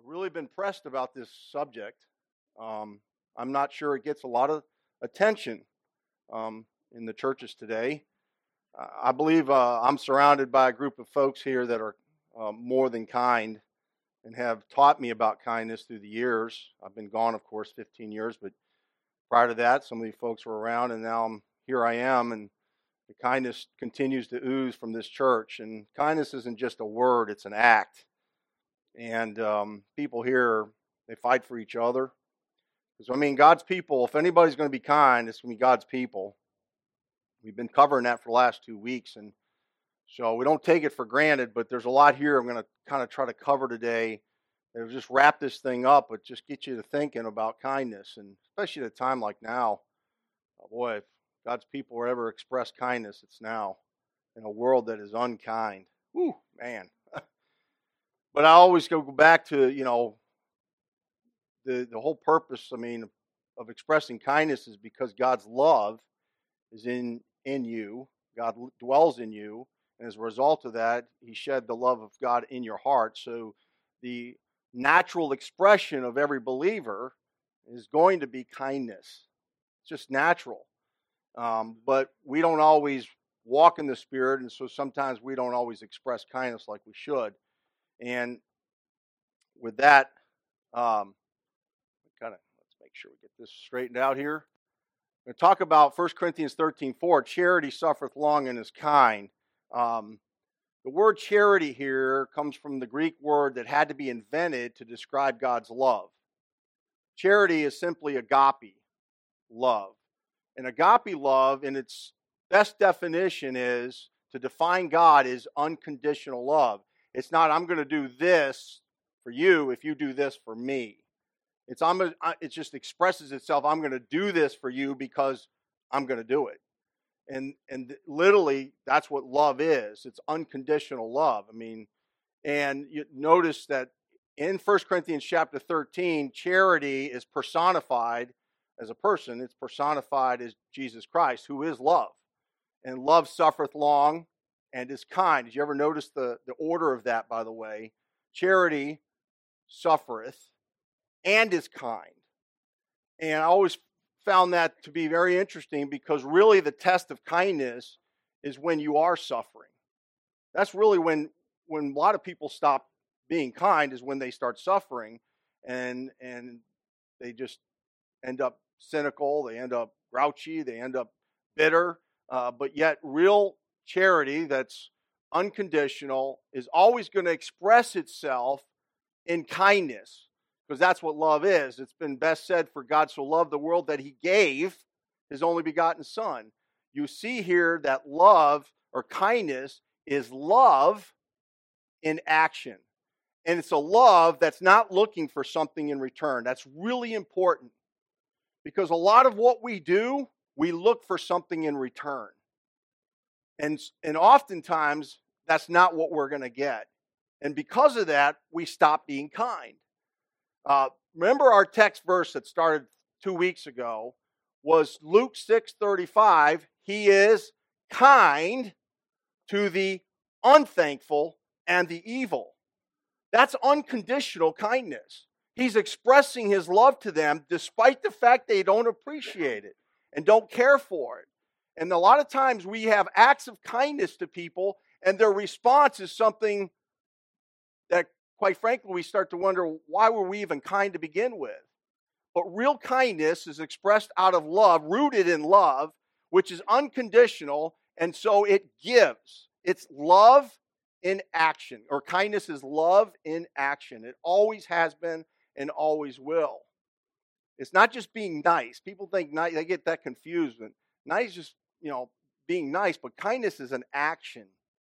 I've really been pressed about this subject. I'm not sure it gets a lot of attention in the churches today. I believe I'm surrounded by a group of folks here that are more than kind and have taught me about kindness through the years. I've been gone, of course, 15 years, but prior to that, some of these folks were around, and now here I am, and the kindness continues to ooze from this church. And kindness isn't just a word, it's an act. And people here, they fight for each other. Because, God's people, if anybody's going to be kind, it's going to be God's people. We've been covering that for the last 2 weeks, and so we don't take it for granted, but there's a lot here I'm going to kind of try to cover today. It'll just wrap this thing up, but just get you to thinking about kindness, and especially at a time like now. Boy, if God's people will ever express kindness, it's now, in a world that is unkind. Whew, man. But I always go back to, the whole purpose, of expressing kindness is because God's love is in you. God dwells in you. And as a result of that, He shed the love of God in your heart. So the natural expression of every believer is going to be kindness. It's just natural. But we don't always walk in the Spirit, and so sometimes we don't always express kindness like we should. And with that, let's make sure we get this straightened out here. I'm going to talk about 1 Corinthians 13:4. Charity suffereth long and is kind. The word charity here comes from the Greek word that had to be invented to describe God's love. Charity is simply agape love. And agape love, in its best definition, is to define God is unconditional love. It's not, I'm going to do this for you if you do this for me. It just expresses itself, I'm going to do this for you because I'm going to do it. And literally, that's what love is. It's unconditional love. And you notice that in 1 Corinthians chapter 13, charity is personified as a person. It's personified as Jesus Christ, who is love. And love suffereth long and is kind. Did you ever notice the order of that, by the way? Charity suffereth and is kind. And I always found that to be very interesting, because really the test of kindness is when you are suffering. That's really when a lot of people stop being kind, is when they start suffering, and they just end up cynical, they end up grouchy, they end up bitter. But yet real charity that's unconditional is always going to express itself in kindness, because that's what love is. It's been best said, for God so loved the world that He gave His only begotten Son. You see here that love or kindness is love in action. And it's a love that's not looking for something in return. That's really important, because a lot of what we do, we look for something in return. And oftentimes, that's not what we're going to get. And because of that, we stop being kind. Remember our text verse that started 2 weeks ago was Luke 6:35. He is kind to the unthankful and the evil. That's unconditional kindness. He's expressing His love to them despite the fact they don't appreciate it and don't care for it. And a lot of times we have acts of kindness to people, and their response is something that, quite frankly, we start to wonder, why were we even kind to begin with? But real kindness is expressed out of love, rooted in love, which is unconditional, and so it gives. It's love in action, or kindness is love in action. It always has been and always will. It's not just being nice. People think nice, they get that confused. Nice is just, being nice, but kindness is an action.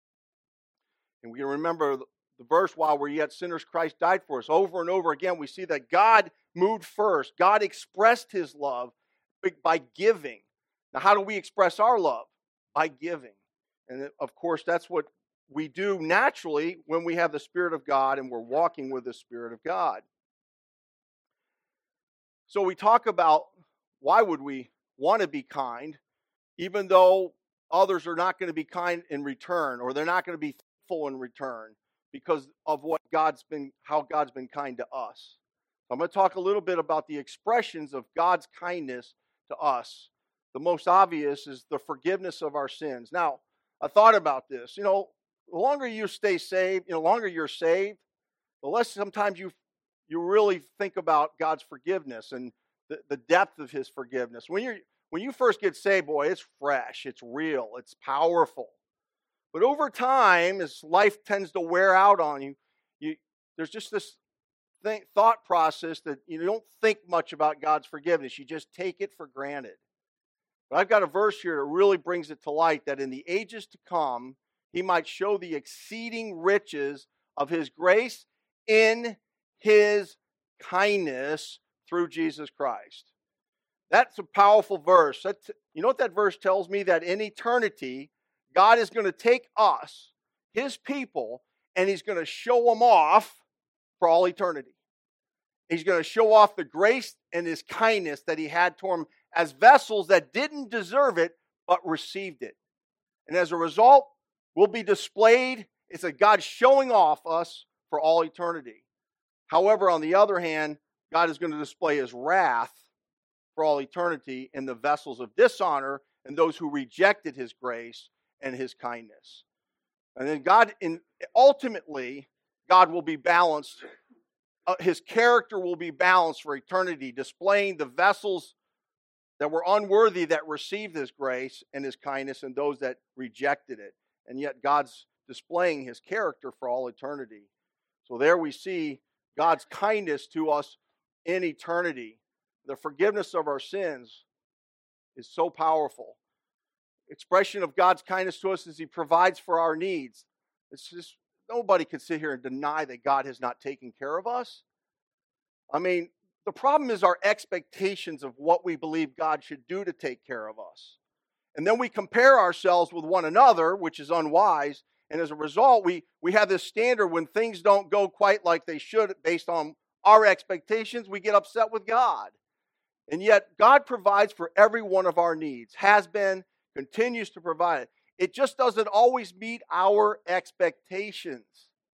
And we remember the verse, while we're yet sinners, Christ died for us. Over and over again, we see that God moved first. God expressed His love by giving. Now, how do we express our love? By giving. And of course, that's what we do naturally when we have the Spirit of God and we're walking with the Spirit of God. So we talk about, why would we want to be kind, even though others are not going to be kind in return, or they're not going to be thankful in return? because of how God's been kind to us. I'm going to talk a little bit about the expressions of God's kindness to us. The most obvious is the forgiveness of our sins. Now, I thought about this. The longer you stay saved, the longer you're saved, the less sometimes you really think about God's forgiveness and the depth of his forgiveness. When you first get saved, boy, it's fresh, it's real, it's powerful. But over time, as life tends to wear out on you, there's just this thought process that you don't think much about God's forgiveness. You just take it for granted. But I've got a verse here that really brings it to light, that in the ages to come, he might show the exceeding riches of his grace in his kindness through Jesus Christ. That's a powerful verse. You know what that verse tells me? That in eternity, God is going to take us, his people, and he's going to show them off for all eternity. He's going to show off the grace and his kindness that he had toward them as vessels that didn't deserve it, but received it. And as a result, we'll be displayed. It's like God showing off us for all eternity. However, on the other hand, God is going to display his wrath for all eternity in the vessels of dishonor and those who rejected his grace and his kindness. And then ultimately, God will be balanced. His character will be balanced for eternity, displaying the vessels that were unworthy that received his grace and his kindness and those that rejected it. And yet God's displaying his character for all eternity. So there we see God's kindness to us in eternity. The forgiveness of our sins is so powerful. Expression of God's kindness to us is he provides for our needs. It's just, nobody can sit here and deny that God has not taken care of us. I mean, the problem is our expectations of what we believe God should do to take care of us. And then we compare ourselves with one another, which is unwise. And as a result, we have this standard when things don't go quite like they should based on our expectations, we get upset with God. And yet God provides for every one of our needs, has been, continues to provide it. It just doesn't always meet our expectations.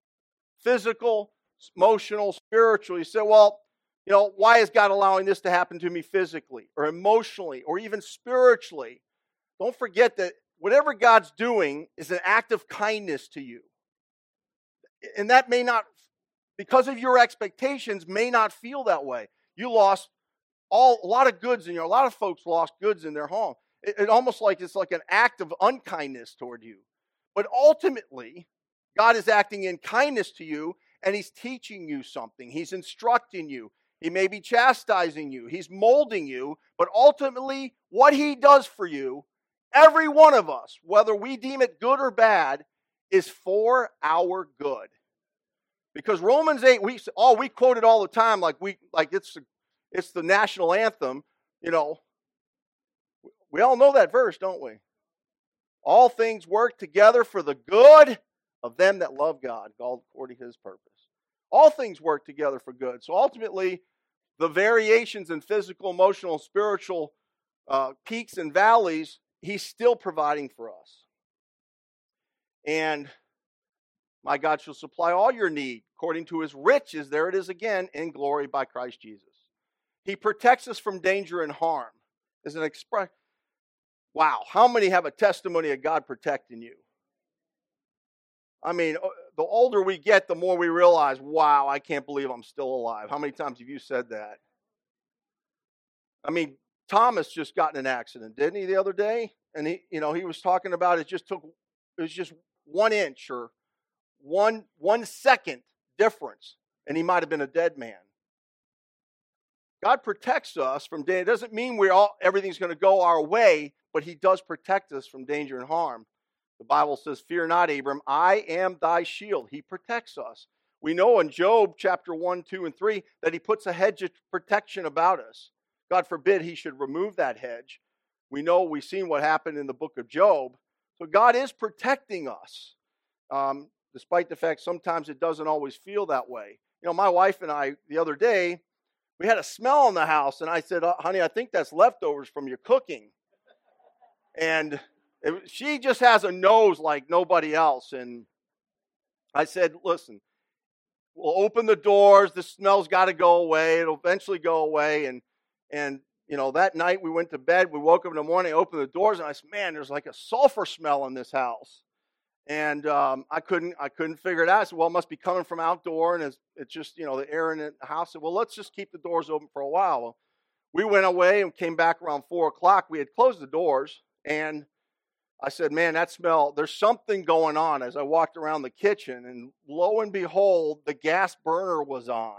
Physical, emotional, spiritual. You say, well, why is God allowing this to happen to me physically or emotionally or even spiritually? Don't forget that whatever God's doing is an act of kindness to you. And that may not, because of your expectations, may not feel that way. You lost a lot of goods a lot of folks lost goods in their home. It almost like it's like an act of unkindness toward you. But ultimately, God is acting in kindness to you, and he's teaching you something. He's instructing you. He may be chastising you. He's molding you. But ultimately, what he does for you, every one of us, whether we deem it good or bad, is for our good. Because Romans 8, we quote it all the time like it's the national anthem. We all know that verse, don't we? All things work together for the good of them that love God, called according to his purpose. All things work together for good. So ultimately, the variations in physical, emotional, spiritual peaks and valleys, he's still providing for us. And my God shall supply all your need according to his riches, there it is again, in glory by Christ Jesus. He protects us from danger and harm. As an expression. Wow, how many have a testimony of God protecting you? I mean, the older we get, the more we realize, wow, I can't believe I'm still alive. How many times have you said that? I mean, Thomas just got in an accident, didn't he, the other day? And he was talking about it was just 1 inch or one second difference, and he might have been a dead man. God protects us from danger. It doesn't mean everything's going to go our way, but he does protect us from danger and harm. The Bible says, fear not, Abram, I am thy shield. He protects us. We know in Job chapter 1, 2, and 3 that he puts a hedge of protection about us. God forbid he should remove that hedge. We've seen what happened in the book of Job. So God is protecting us, despite the fact sometimes it doesn't always feel that way. My wife and I, the other day, we had a smell in the house, and I said, honey, I think that's leftovers from your cooking. And she just has a nose like nobody else. And I said, listen, we'll open the doors. The smell's got to go away. It'll eventually go away. And that night we went to bed. We woke up in the morning, opened the doors, and I said, man, there's like a sulfur smell in this house. And I couldn't figure it out. I said, well, it must be coming from outdoor, and it's just, the air in the house. I said, well, let's just keep the doors open for a while. Well, we went away and came back around 4 o'clock. We had closed the doors, and I said, man, that smell, there's something going on as I walked around the kitchen, and lo and behold, the gas burner was on.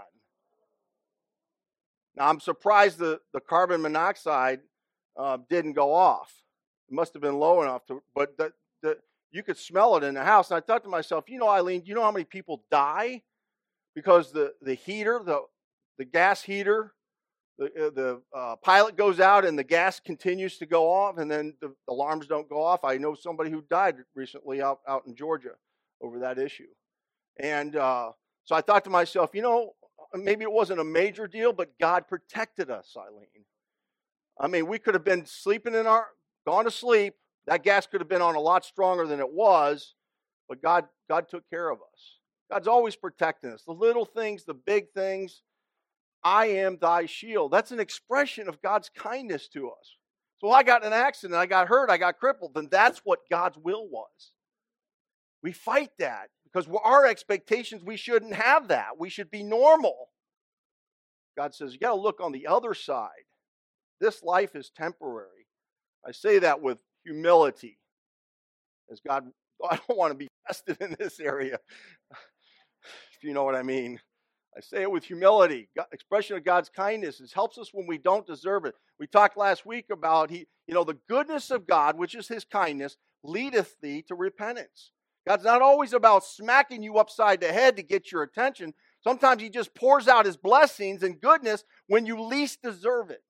Now, I'm surprised the carbon monoxide didn't go off. It must have been low enough but you could smell it in the house. And I thought to myself, Eileen, do you know how many people die because the heater, the gas heater, the pilot goes out and the gas continues to go off, and then the alarms don't go off. I know somebody who died recently out in Georgia over that issue. And so I thought to myself, maybe it wasn't a major deal, but God protected us, Eileen. I mean, we could have been gone to sleep. That gas could have been on a lot stronger than it was, but God took care of us. God's always protecting us. The little things, the big things. I am thy shield. That's an expression of God's kindness to us. So I got in an accident, I got hurt, I got crippled, then that's what God's will was. We fight that because our expectations, we shouldn't have that. We should be normal. God says, you got to look on the other side. This life is temporary. I say that with humility. As God, I don't want to be tested in this area, if you know what I mean. I say it with humility. Expression of God's kindness. It helps us when we don't deserve it. We talked last week about the goodness of God, which is his kindness, leadeth thee to repentance. God's not always about smacking you upside the head to get your attention. Sometimes he just pours out his blessings and goodness when you least deserve it.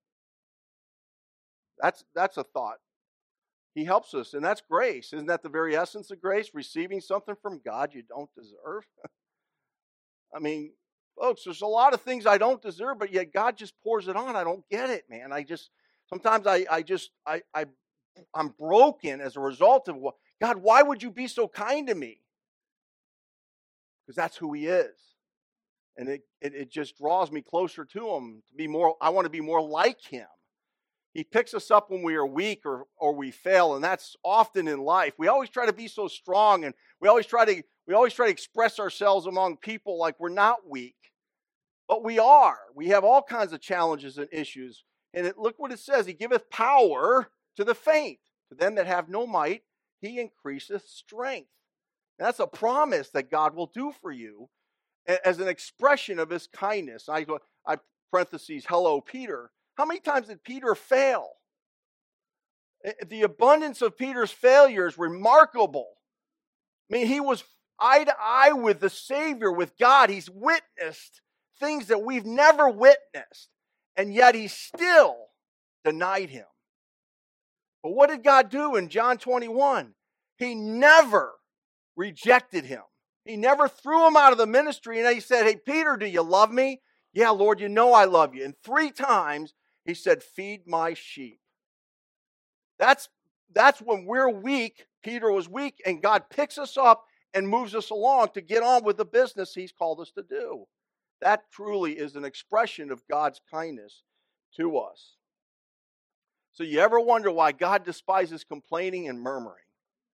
That's a thought. He helps us, and that's grace. Isn't that the very essence of grace? Receiving something from God you don't deserve? I mean, folks, there's a lot of things I don't deserve, but yet God just pours it on. I don't get it, man. Sometimes I'm broken as a result of what, God, why would you be so kind to me? Because that's who he is. And it just draws me closer to him. I want to be more like him. He picks us up when we are weak or we fail, and that's often in life. We always try to be so strong, and we always try to express ourselves among people like we're not weak. But we are. We have all kinds of challenges and issues. And look what it says. He giveth power to the faint. To them that have no might, he increaseth strength. And that's a promise that God will do for you as an expression of his kindness. I parentheses, hello, Peter. How many times did Peter fail? The abundance of Peter's failure is remarkable. I mean, he was eye to eye with the Savior, with God. He's witnessed things that we've never witnessed, and yet he still denied him. But what did God do in John 21? He never rejected him. He never threw him out of the ministry, and he said, hey, Peter, do you love me? Yeah, Lord, you know I love you. And 3 times he said, feed my sheep. That's when we're weak. Peter was weak, and God picks us up and moves us along to get on with the business he's called us to do. That truly is an expression of God's kindness to us. So you ever wonder why God despises complaining and murmuring?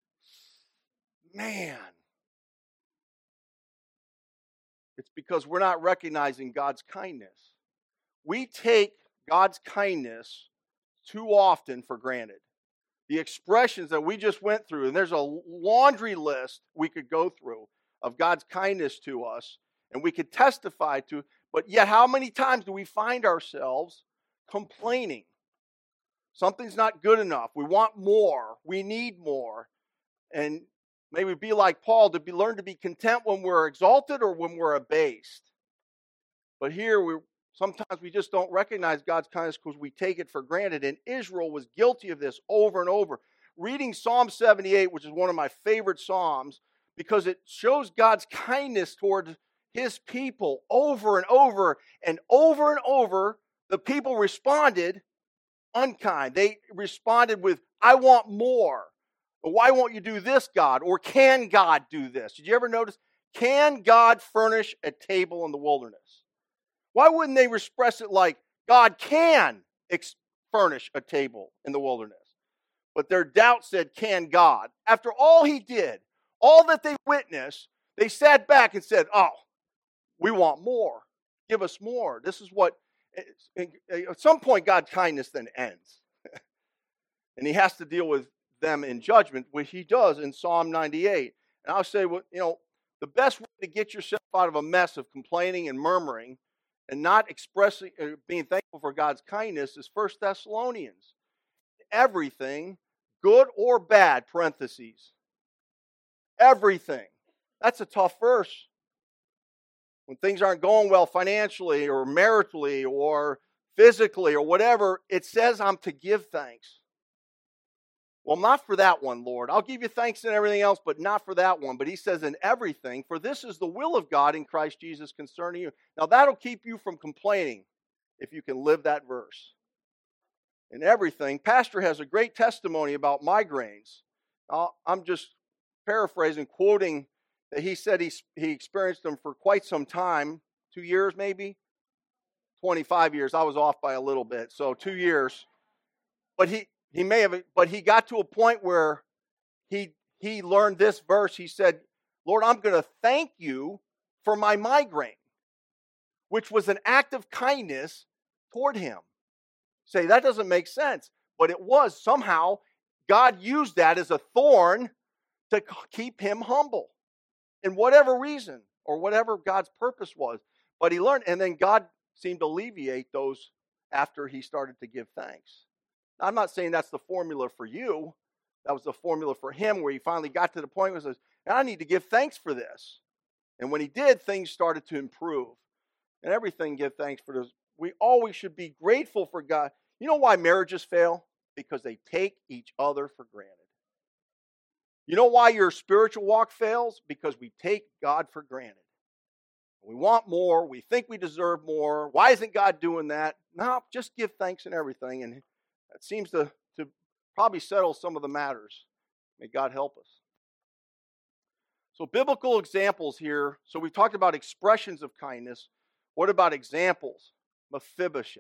Man, it's because we're not recognizing God's kindness. We take God's kindness too often for granted. The expressions that we just went through, and there's a laundry list we could go through of God's kindness to us, and we could testify to, but yet how many times do we find ourselves complaining? Something's not good enough. We want more. We need more. And maybe be like Paul, learn to be content when we're exalted or when we're abased. But here, sometimes we just don't recognize God's kindness because we take it for granted. And Israel was guilty of this over and over. Reading Psalm 78, which is one of my favorite Psalms, because it shows God's kindness toward his people over and over. And over, the people responded unkind. They responded with, I want more. But why won't you do this, God? Or can God do this? Did you ever notice? Can God furnish a table in the wilderness? Why wouldn't they express it like, God can furnish a table in the wilderness? But their doubt said, can God? After all he did, all that they witnessed, they sat back and said, oh, we want more. Give us more. This is what, at some point, God's kindness then ends. And he has to deal with them in judgment, which he does in Psalm 98. And I'll say, well, the best way to get yourself out of a mess of complaining and murmuring and not expressing, being thankful for God's kindness is 1 Thessalonians. Everything, good or bad, parentheses. Everything. That's a tough verse. When things aren't going well financially or maritally or physically or whatever, it says I'm to give thanks. Well, not for that one, Lord. I'll give you thanks and everything else, but not for that one. But he says in everything, for this is the will of God in Christ Jesus concerning you. Now that'll keep you from complaining if you can live that verse. In everything, Pastor has a great testimony about migraines. I'm just paraphrasing, quoting that he said he experienced them for quite some time, 2 years maybe, 25 years. I was off by a little bit, so 2 years. But he got to a point where he learned this verse. He said, Lord, I'm going to thank you for my migraine, which was an act of kindness toward him. Say, that doesn't make sense. But it was. Somehow, God used that as a thorn to keep him humble. In whatever reason, or whatever God's purpose was. But he learned, and then God seemed to alleviate those after he started to give thanks. Now, I'm not saying that's the formula for you. That was the formula for him, where he finally got to the point where he says, I need to give thanks for this. And when he did, things started to improve. And everything, give thanks for this. We always should be grateful for God. You know why marriages fail? Because they take each other for granted. You know why your spiritual walk fails? Because we take God for granted. We want more. We think we deserve more. Why isn't God doing that? No, just give thanks in everything. And that seems to probably settle some of the matters. May God help us. So biblical examples here. So we've talked about expressions of kindness. What about examples? Mephibosheth.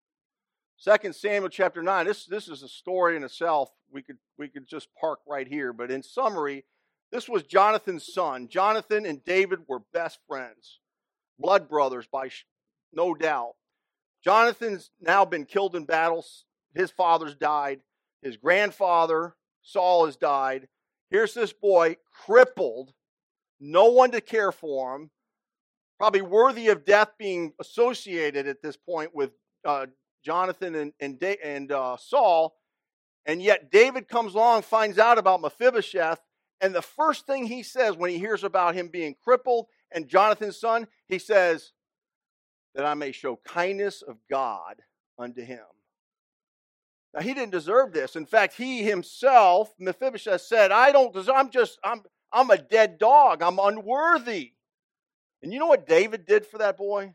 2 Samuel chapter 9. This is a story in itself. We could just park right here. But in summary, this was Jonathan's son. Jonathan and David were best friends. Blood brothers, no doubt. Jonathan's now been killed in battles. His father's died. His grandfather, Saul, has died. Here's this boy, crippled. No one to care for him. Probably worthy of death, being associated at this point with Jonathan and Saul. And yet David comes along, finds out about Mephibosheth, and the first thing he says when he hears about him being crippled and Jonathan's son, he says, that I may show kindness of God unto him. Now, he didn't deserve this. In fact, he himself, Mephibosheth, said, I don't deserve, I'm a dead dog. I'm unworthy. And you know what David did for that boy?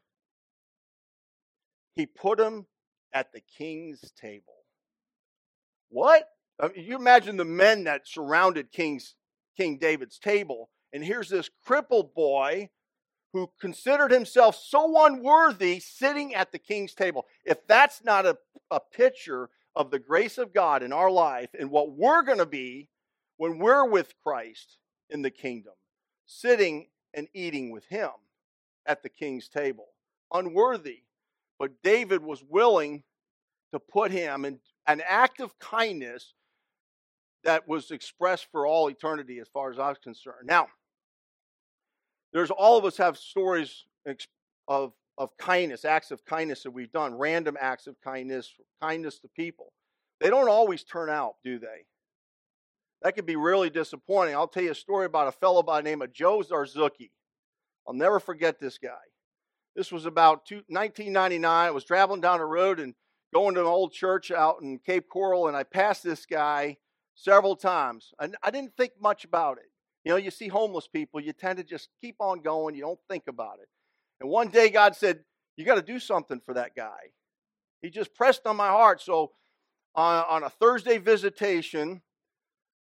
He put him at the king's table. What? I mean, you imagine the men that surrounded King David's table, and here's this crippled boy who considered himself so unworthy sitting at the king's table. If that's not a picture of the grace of God in our life and what we're going to be when we're with Christ in the kingdom, sitting and eating with him at the king's table. Unworthy. But David was willing to put him in an act of kindness that was expressed for all eternity as far as I was concerned. Now, all of us have stories of kindness, acts of kindness that we've done, random acts of kindness to people. They don't always turn out, do they? That can be really disappointing. I'll tell you a story about a fellow by the name of Joe Zarzucki. I'll never forget this guy. This was about 1999. I was traveling down the road and going to an old church out in Cape Coral, and I passed this guy several times. I didn't think much about it. You know, you see homeless people, you tend to just keep on going. You don't think about it. And one day God said, you got to do something for that guy. He just pressed on my heart. So on a Thursday visitation,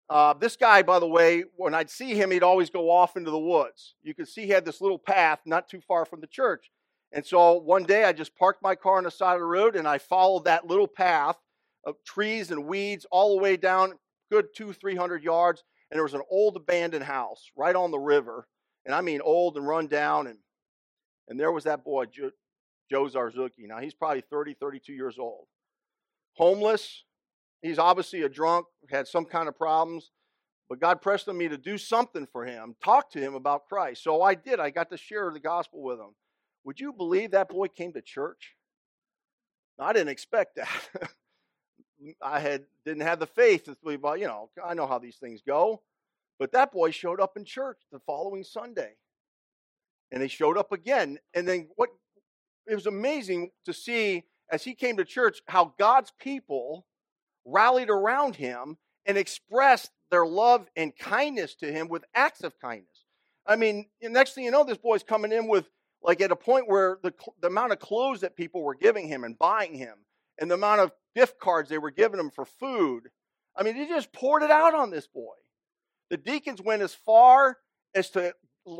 This guy, by the way, when I'd see him, he'd always go off into the woods. You could see he had this little path not too far from the church. And so one day I just parked my car on the side of the road and I followed that little path of trees and weeds all the way down, good 200-300 yards. And there was an old abandoned house right on the river. And I mean old and run down. And there was that boy, Joe Zarzuki. Now he's probably 30, 32 years old. Homeless. He's obviously a drunk, had some kind of problems. But God pressed on me to do something for him, talk to him about Christ. So I did. I got to share the gospel with him. Would you believe that boy came to church? Now, I didn't expect that. Didn't have the faith to believe, well, I know how these things go. But that boy showed up in church the following Sunday. And he showed up again. And then it was amazing to see as he came to church how God's people rallied around him and expressed their love and kindness to him with acts of kindness. I mean, the next thing you know, this boy's coming in with, like, at a point where the amount of clothes that people were giving him and buying him and the amount of gift cards they were giving him for food, I mean, they just poured it out on this boy. The deacons went as far as to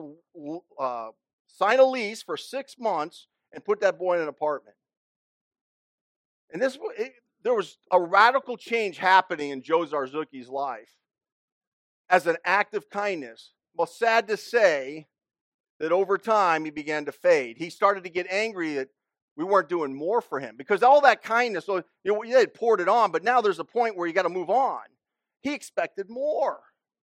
sign a lease for 6 months and put that boy in an apartment. And there was a radical change happening in Joe Zarzuki's life as an act of kindness. Well, sad to say that over time he began to fade. He started to get angry that we weren't doing more for him because all that kindness, so they had poured it on, but now there's a point where you got to move on. He expected more.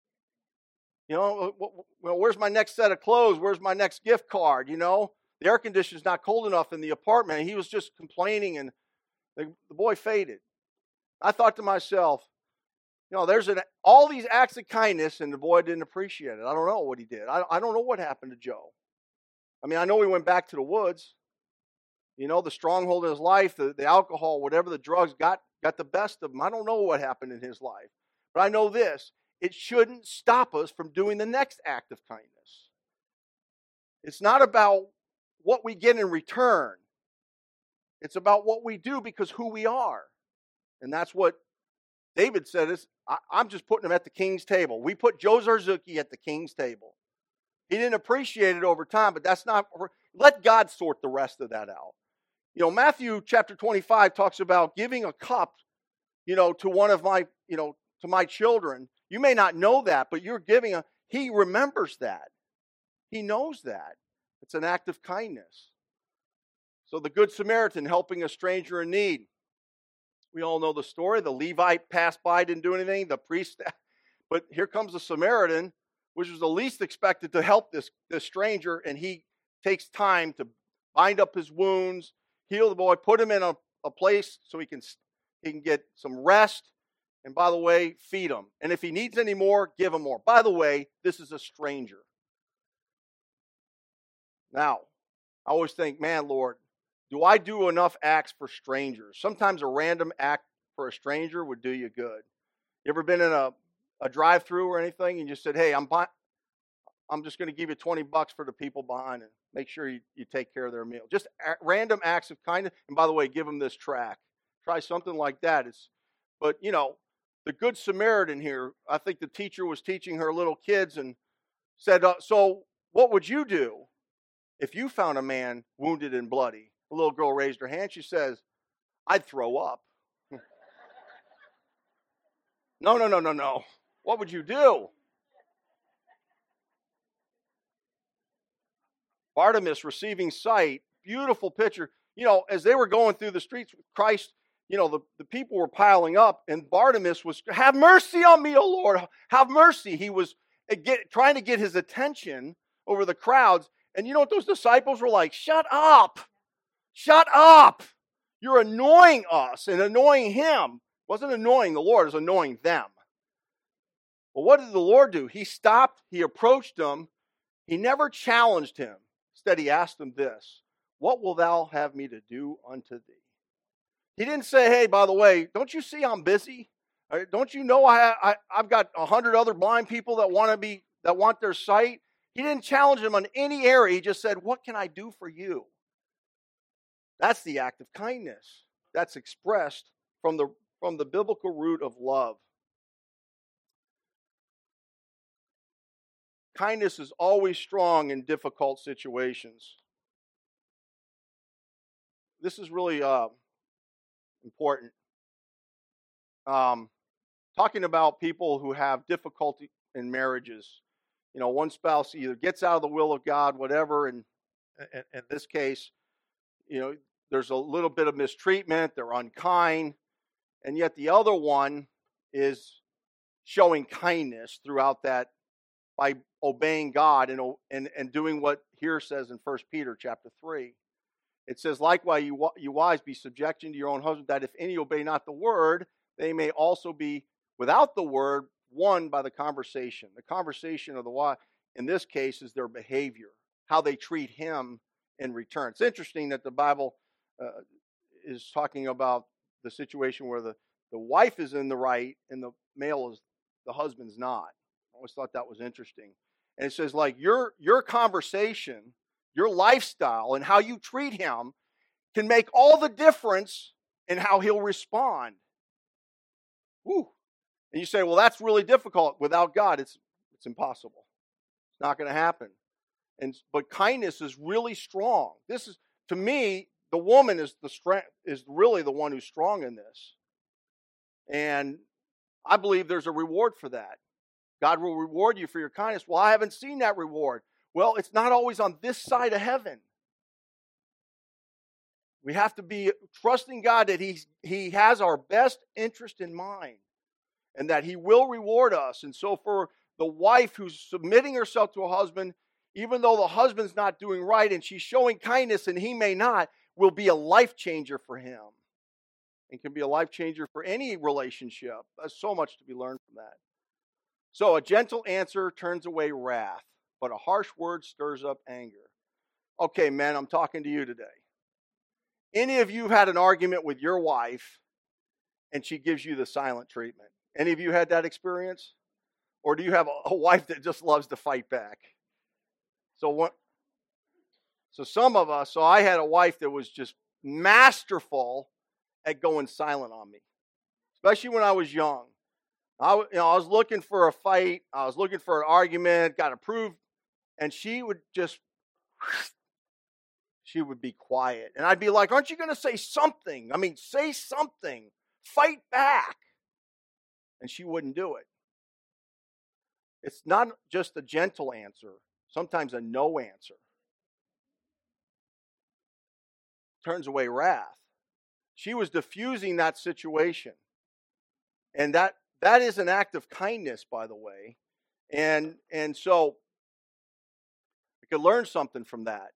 Where's my next set of clothes? Where's my next gift card? The air conditioner's not cold enough in the apartment. And he was just complaining, and the boy faded. I thought to myself, there's all these acts of kindness, and the boy didn't appreciate it. I don't know what he did. I don't know what happened to Joe. I mean, I know he went back to the woods. The stronghold in his life, the alcohol, whatever the drugs got the best of him. I don't know what happened in his life. But I know this. It shouldn't stop us from doing the next act of kindness. It's not about what we get in return. It's about what we do because who we are. And that's what David said is, I'm just putting him at the king's table. We put Joe Zarzuki at the king's table. He didn't appreciate it over time, but that's not, let God sort the rest of that out. Matthew chapter 25 talks about giving a cup, to one of my, to my children. You may not know that, but you're giving he remembers that. He knows that. It's an act of kindness. So the Good Samaritan helping a stranger in need. We all know the story. The Levite passed by, didn't do anything. The priest, but here comes the Samaritan, which was the least expected to help this stranger, and he takes time to bind up his wounds, heal the boy, put him in a place so he can get some rest, and by the way, feed him. And if he needs any more, give him more. By the way, this is a stranger. Now, I always think, man, Lord, do I do enough acts for strangers? Sometimes a random act for a stranger would do you good. You ever been in a drive-through or anything and you said, hey, I'm just going to give you $20 for the people behind and make sure you take care of their meal. Just random acts of kindness. And by the way, give them this track. Try something like that. But the Good Samaritan here, I think the teacher was teaching her little kids and said, so what would you do if you found a man wounded and bloody? The little girl raised her hand. She says, I'd throw up. No. What would you do? Bartimaeus receiving sight. Beautiful picture. As they were going through the streets with Christ, the people were piling up, and Bartimaeus was, have mercy on me, O Lord, have mercy. He was trying to get his attention over the crowds. And you know what those disciples were like? Shut up. Shut up. You're annoying us and annoying him. It wasn't annoying the Lord, it was annoying them. But what did the Lord do? He stopped, he approached him, he never challenged him. Instead, he asked him this, what will thou have me to do unto thee? He didn't say, hey, by the way, don't you see I'm busy? Don't you know I've got 100 other blind people that want their sight? He didn't challenge him on any area. He just said, what can I do for you? That's the act of kindness. That's expressed from the biblical root of love. kindness is always strong in difficult situations. This is really important. Talking about people who have difficulty in marriages. You know, one spouse either gets out of the will of God, whatever, and in this case, you know, there's a little bit of mistreatment, they're unkind, and yet the other one is showing kindness throughout that by obeying God and doing what here says in 1 Peter chapter 3. It says, likewise, you wives, be subjecting to your own husband, that if any obey not the word, they may also be without the word won by the conversation. The conversation of the wife, in this case, is their behavior, how they treat him in return. It's interesting that the Bible is talking about the situation where the wife is in the right and the husband's not. I always thought that was interesting. And it says, like, your conversation, your lifestyle, and how you treat him can make all the difference in how he'll respond. Woo. And you say, well, that's really difficult. Without God, it's impossible. It's not going to happen. But kindness is really strong. This is, to me, the woman is really the one who's strong in this. And I believe there's a reward for that. God will reward you for your kindness. Well, I haven't seen that reward. Well, it's not always on this side of heaven. We have to be trusting God that He has our best interest in mind and that He will reward us. And so for the wife who's submitting herself to a husband, even though the husband's not doing right and she's showing kindness and he may not, will be a life changer for him and can be a life changer for any relationship. There's so much to be learned from that. So a gentle answer turns away wrath, but a harsh word stirs up anger. Okay, men, I'm talking to you today. Any of you had an argument with your wife and she gives you the silent treatment? Any of you had that experience? Or do you have a wife that just loves to fight back? So some of us, I had a wife that was just masterful at going silent on me, especially when I was young. I was looking for a fight. I was looking for an argument, got approved, and she would be quiet. And I'd be like, aren't you going to say something? I mean, say something. Fight back. And she wouldn't do it. It's not just a gentle answer. Sometimes a no answer turns away wrath. She was diffusing that situation. And that is an act of kindness, by the way. And so we could learn something from that.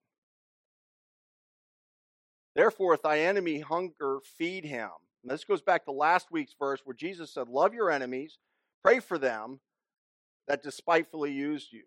Therefore, if thy enemy hunger, feed him. And this goes back to last week's verse where Jesus said, love your enemies, pray for them that despitefully use you.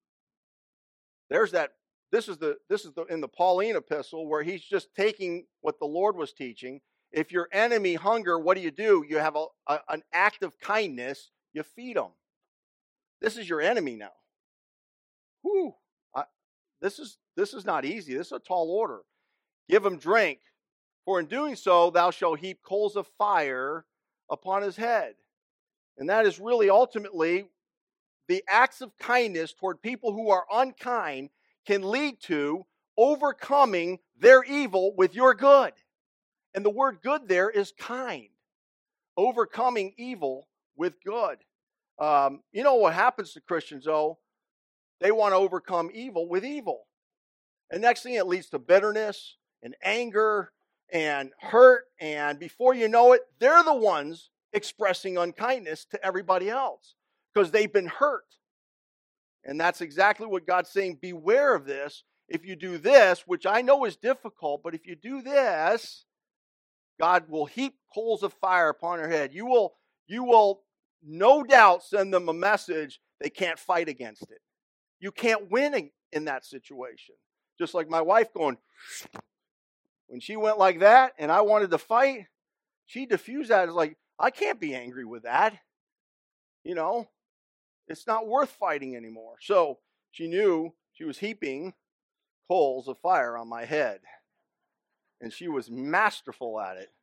There's that. This is in the Pauline epistle where he's just taking what the Lord was teaching. If your enemy hunger, what do? You have an act of kindness. You feed them. This is your enemy now. Whew. This is not easy. This is a tall order. Give him drink, for in doing so thou shalt heap coals of fire upon his head. And that is really ultimately the acts of kindness toward people who are unkind can lead to overcoming their evil with your good. And the word good there is kind. Overcoming evil with good. You know what happens to Christians, though? They want to overcome evil with evil. And next thing, it leads to bitterness and anger and hurt. And before you know it, they're the ones expressing unkindness to everybody else because they've been hurt. And that's exactly what God's saying. Beware of this. If you do this, which I know is difficult, but if you do this, God will heap coals of fire upon your head. You will no doubt send them a message they can't fight against it. You can't win in that situation. Just like my wife going, when she went like that and I wanted to fight, she diffused that as like, I can't be angry with that. You know, it's not worth fighting anymore. So she knew she was heaping coals of fire on my head. And she was masterful at it.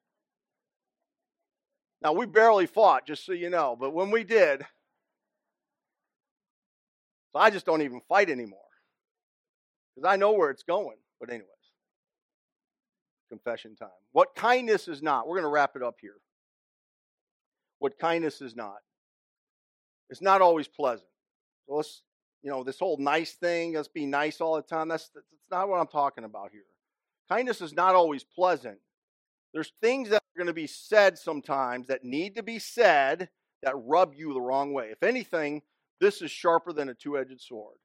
Now, we barely fought, just so you know. But when we did, So I just don't even fight anymore. Because I know where it's going. But anyways, confession time. What kindness is not. We're going to wrap it up here. What kindness is not. It's not always pleasant. So let's, this whole nice thing, let's be nice all the time, that's not what I'm talking about here. Kindness is not always pleasant. There's things that are going to be said sometimes that need to be said that rub you the wrong way. If anything, this is sharper than a two-edged sword.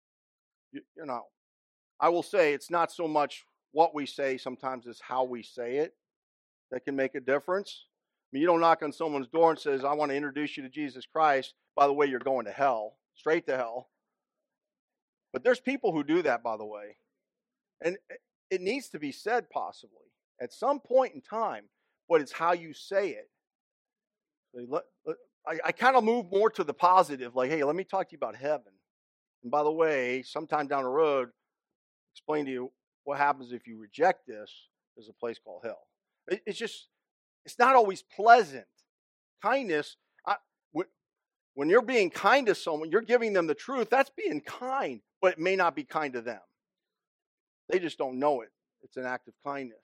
I will say it's not so much what we say, sometimes it's how we say it that can make a difference. I mean, you don't knock on someone's door and says, I want to introduce you to Jesus Christ. By the way, you're going to hell, straight to hell. But there's people who do that, by the way. And it needs to be said possibly at some point in time, but it's how you say it. I kind of move more to the positive, like, hey, let me talk to you about heaven. And by the way, sometime down the road, explain to you what happens if you reject this. There's a place called hell. It's not always pleasant. Kindness, when you're being kind to someone, you're giving them the truth. That's being kind, but it may not be kind to them. They just don't know it. It's an act of kindness.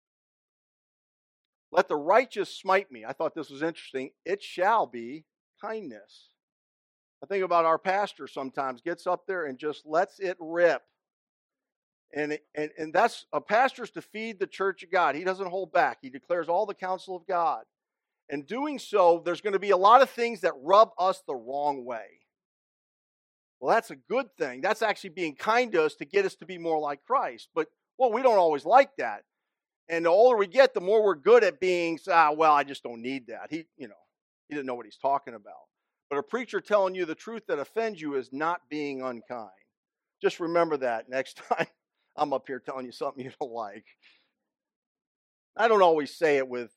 Let the righteous smite me. I thought this was interesting. It shall be kindness. I think about our pastor sometimes gets up there and just lets it rip. And that's a pastor's to feed the church of God. He doesn't hold back. He declares all the counsel of God. And doing so, there's going to be a lot of things that rub us the wrong way. Well, that's a good thing. That's actually being kind to us to get us to be more like Christ. But, we don't always like that. And the older we get, the more we're good at being, I just don't need that. He didn't know what he's talking about. But a preacher telling you the truth that offends you is not being unkind. Just remember that next time I'm up here telling you something you don't like. I don't always say it with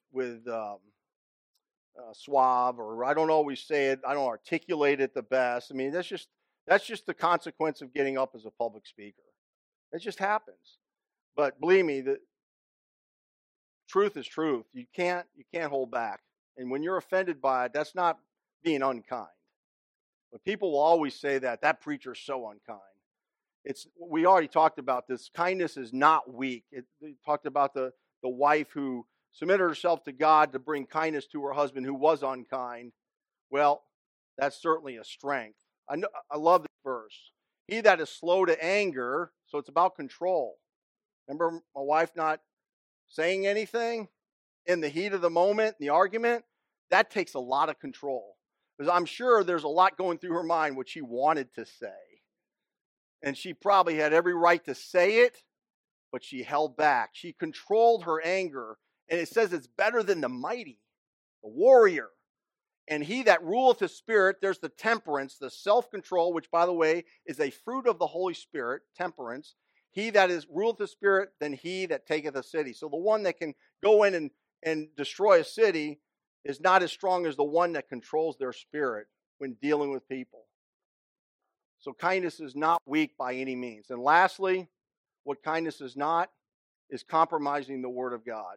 suave, or I don't always say it. I don't articulate it the best. I mean, that's just the consequence of getting up as a public speaker. It just happens. But believe me, the truth is truth. You can't hold back. And when you're offended by it, that's not being unkind. But people will always say that preacher's so unkind. We already talked about this. Kindness is not weak. We talked about the wife who submitted herself to God to bring kindness to her husband who was unkind. Well, that's certainly a strength. I love this verse. He that is slow to anger, so it's about control. Remember my wife not saying anything in the heat of the moment, the argument? That takes a lot of control. Because I'm sure there's a lot going through her mind what she wanted to say. And she probably had every right to say it, but she held back. She controlled her anger. And it says it's better than the mighty, the warrior. And he that ruleth his spirit, there's the temperance, the self-control, which, by the way, is a fruit of the Holy Spirit, temperance. He that ruleth the spirit, than he that taketh a city. So the one that can go in and destroy a city is not as strong as the one that controls their spirit when dealing with people. So kindness is not weak by any means. And lastly, what kindness is not is compromising the Word of God.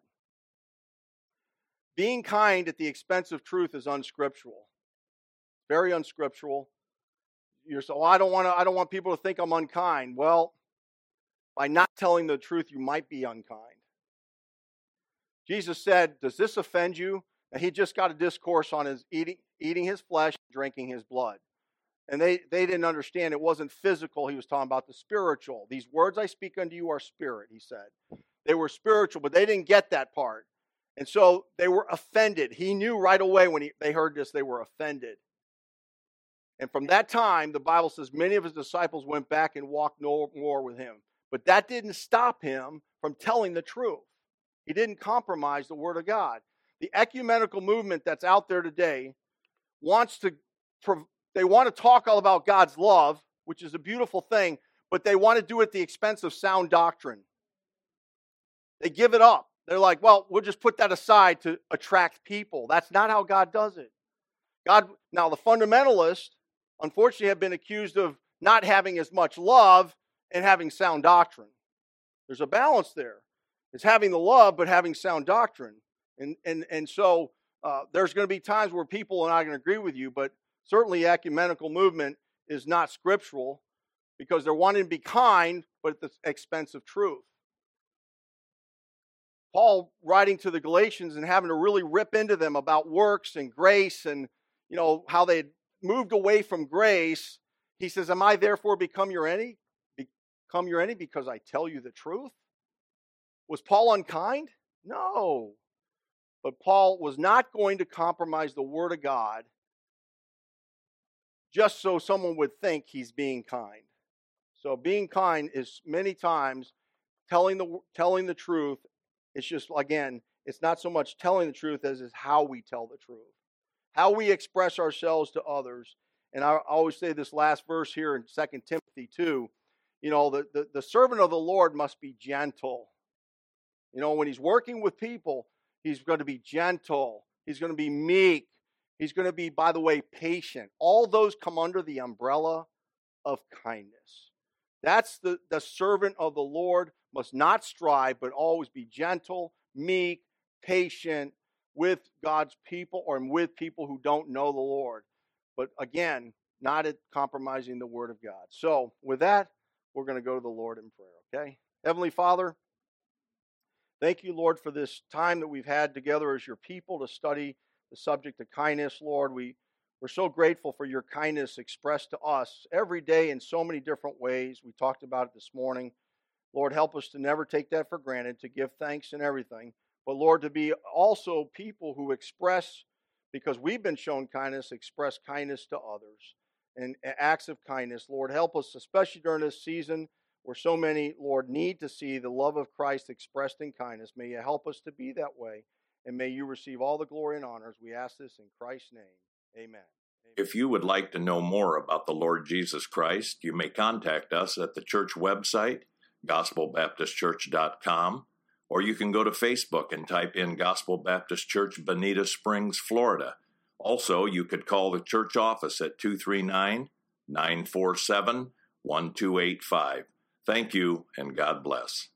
Being kind at the expense of truth is unscriptural. Very unscriptural. You're so, I don't want people to think I'm unkind. Well, by not telling the truth, you might be unkind. Jesus said, does this offend you? And he just got a discourse on his eating his flesh, drinking his blood. And they didn't understand it wasn't physical. He was talking about the spiritual. These words I speak unto you are spirit, he said. They were spiritual, but they didn't get that part. And so they were offended. He knew right away when they heard this, they were offended. And from that time, the Bible says many of his disciples went back and walked no more with him. But that didn't stop him from telling the truth. He didn't compromise the Word of God. The ecumenical movement that's out there today they want to talk all about God's love, which is a beautiful thing, but they want to do it at the expense of sound doctrine. They give it up. They're like, well, we'll just put that aside to attract people. That's not how God does it. Now the fundamentalists, unfortunately, have been accused of not having as much love and having sound doctrine. There's a balance there. It's having the love, but having sound doctrine. And so there's going to be times where people are not going to agree with you, but certainly ecumenical movement is not scriptural because they're wanting to be kind, but at the expense of truth. Paul writing to the Galatians and having to really rip into them about works and grace and, how they had moved away from grace. He says, am I therefore become your enemy? Become your enemy because I tell you the truth? Was Paul unkind? No. But Paul was not going to compromise the Word of God just so someone would think he's being kind. So being kind is many times telling the truth. It's just, again, it's not so much telling the truth as is how we tell the truth, how we express ourselves to others. And I always say this last verse here in 2 Timothy 2, the servant of the Lord must be gentle. When he's working with people, he's going to be gentle. He's going to be meek. He's going to be, by the way, patient. All those come under the umbrella of kindness. That's the servant of the Lord must not strive, but always be gentle, meek, patient with God's people or with people who don't know the Lord. But again, not compromising the Word of God. So with that, we're going to go to the Lord in prayer, okay? Heavenly Father, thank you, Lord, for this time that we've had together as your people to study the subject of kindness, Lord. We're so grateful for your kindness expressed to us every day in so many different ways. We talked about it this morning. Lord, help us to never take that for granted, to give thanks in everything. But Lord, to be also people who express, because we've been shown kindness, express kindness to others and acts of kindness. Lord, help us, especially during this season where so many, Lord, need to see the love of Christ expressed in kindness. May you help us to be that way, and may you receive all the glory and honors. We ask this in Christ's name. Amen. If you would like to know more about the Lord Jesus Christ, you may contact us at the church website, gospelbaptistchurch.com, or you can go to Facebook and type in Gospel Baptist Church, Bonita Springs, Florida. Also, you could call the church office at 239-947-1285. Thank you, and God bless.